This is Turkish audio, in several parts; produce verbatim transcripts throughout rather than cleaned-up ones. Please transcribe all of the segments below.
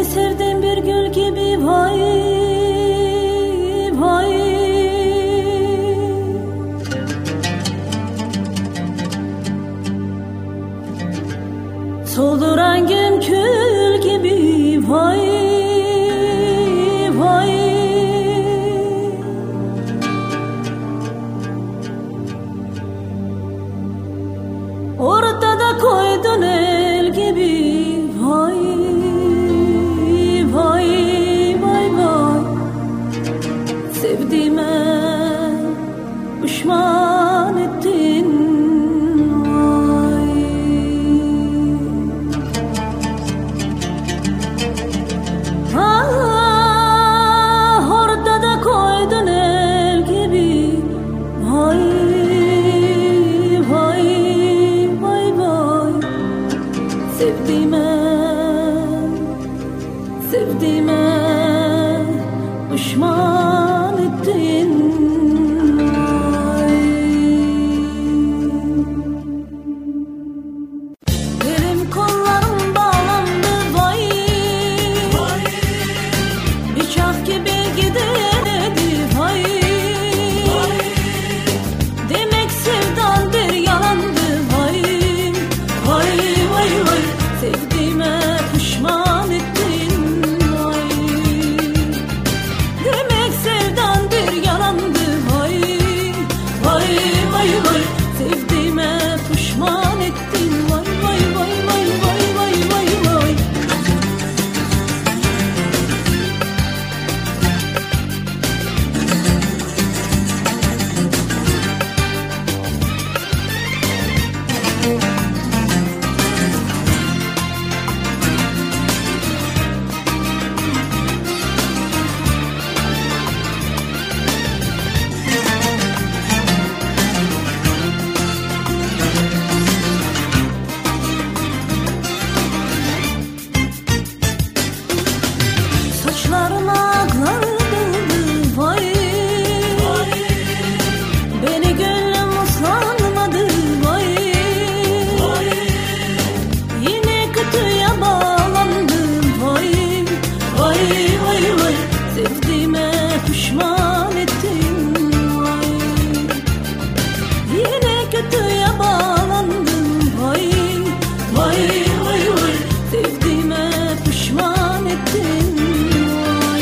sevdim bir gül gibi vay vay. Soldu rengim kül gibi vay vay. Ortada koydun el gibi vay vay vay vay. Sevdiğime pişman ettin vay. Ah, ortada koydun el gibi vay vay vay vay. Sevdiğime sevdiğime pişman ettin vay. Elim kollarım bağlandı vay vay. Bıçak gibi giderdi vay vay. Demek sevdan bir yalandı vay vay vay vay. Sevdiğime pişman ettin vay. Demek sevdan bir yalandı vay vay vay vay. Sevdiğime pişman ettin vay vay vay vay vay vay vay vay. Saçlarıma aklar doldu vay vay. Beni gönlüm uslanmadı vay vay. Yine kötüye bağlandım vay vay vay vay. Sevdiğime pişman ettin vay. Yine kötüye bağlandım vay vay vay vay. Sevdiğime pişman ettin vay.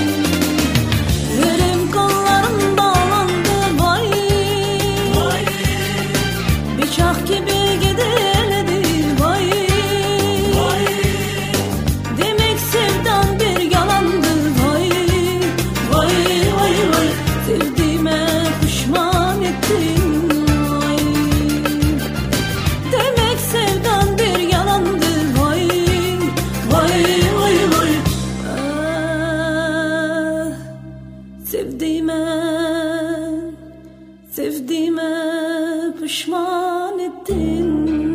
Elim kollarım bağlandı vay vay. Bıçak gibi giderdi vay vay. Demek sevdan bir yalandı vay vay vay vay. Sevdiğime pişman ettin vay. Demek sevdan bir yalandı vay vay vay vay. Ah, sevdiğime sevdiğime pişman ettin.